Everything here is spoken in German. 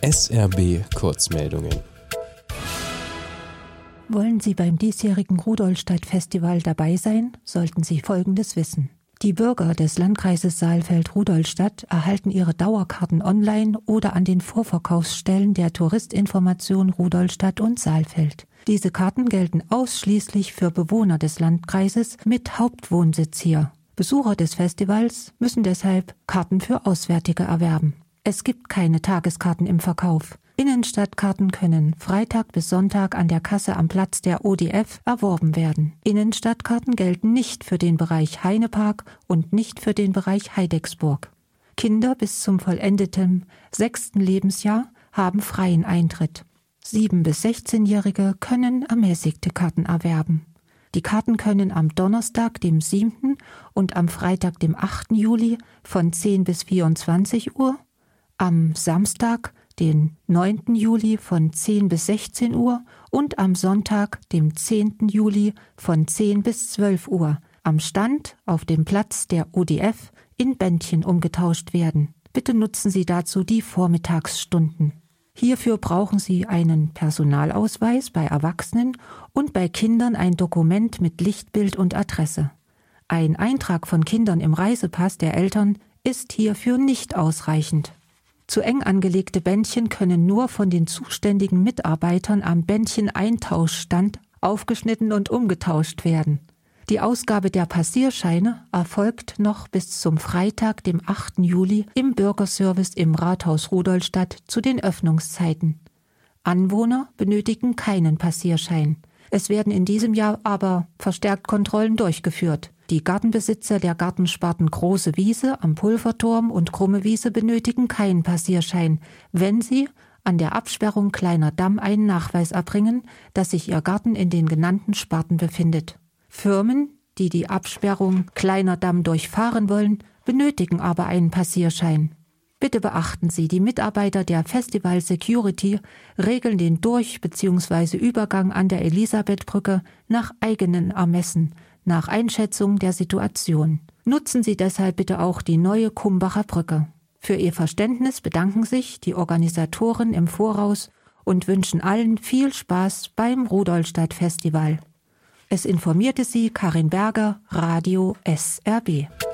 SRB Kurzmeldungen. Wollen Sie beim diesjährigen Rudolstadt-Festival dabei sein, sollten Sie Folgendes wissen. Die Bürger des Landkreises Saalfeld-Rudolstadt erhalten ihre Dauerkarten online oder an den Vorverkaufsstellen der Touristinformation Rudolstadt und Saalfeld. Diese Karten gelten ausschließlich für Bewohner des Landkreises mit Hauptwohnsitz hier. Besucher des Festivals müssen deshalb Karten für Auswärtige erwerben. Es gibt keine Tageskarten im Verkauf. Innenstadtkarten können Freitag bis Sonntag an der Kasse am Platz der ODF erworben werden. Innenstadtkarten gelten nicht für den Bereich Heinepark und nicht für den Bereich Heidecksburg. Kinder bis zum vollendeten 6. Lebensjahr haben freien Eintritt. 7- bis 16-Jährige können ermäßigte Karten erwerben. Die Karten können am Donnerstag, dem 7. und am Freitag, dem 8. Juli von 10 bis 24 Uhr, am Samstag, den 9. Juli von 10 bis 16 Uhr und am Sonntag, dem 10. Juli von 10 bis 12 Uhr am Stand auf dem Platz der ODF in Bändchen umgetauscht werden. Bitte nutzen Sie dazu die Vormittagsstunden. Hierfür brauchen Sie einen Personalausweis bei Erwachsenen und bei Kindern ein Dokument mit Lichtbild und Adresse. Ein Eintrag von Kindern im Reisepass der Eltern ist hierfür nicht ausreichend. Zu eng angelegte Bändchen können nur von den zuständigen Mitarbeitern am Bändchen-Eintauschstand aufgeschnitten und umgetauscht werden. Die Ausgabe der Passierscheine erfolgt noch bis zum Freitag, dem 8. Juli, im Bürgerservice im Rathaus Rudolstadt zu den Öffnungszeiten. Anwohner benötigen keinen Passierschein. Es werden in diesem Jahr aber verstärkt Kontrollen durchgeführt. Die Gartenbesitzer der Gartensparten Große Wiese am Pulverturm und Krumme Wiese benötigen keinen Passierschein, wenn sie an der Absperrung Kleiner Damm einen Nachweis erbringen, dass sich ihr Garten in den genannten Sparten befindet. Firmen, die die Absperrung Kleiner Damm durchfahren wollen, benötigen aber einen Passierschein. Bitte beachten Sie, die Mitarbeiter der Festival Security regeln den Durch- bzw. Übergang an der Elisabethbrücke nach eigenen Ermessen, nach Einschätzung der Situation. Nutzen Sie deshalb bitte auch die neue Kumbacher Brücke. Für Ihr Verständnis bedanken sich die Organisatoren im Voraus und wünschen allen viel Spaß beim Rudolstadt-Festival. Es informierte Sie Karin Berger, Radio SRB.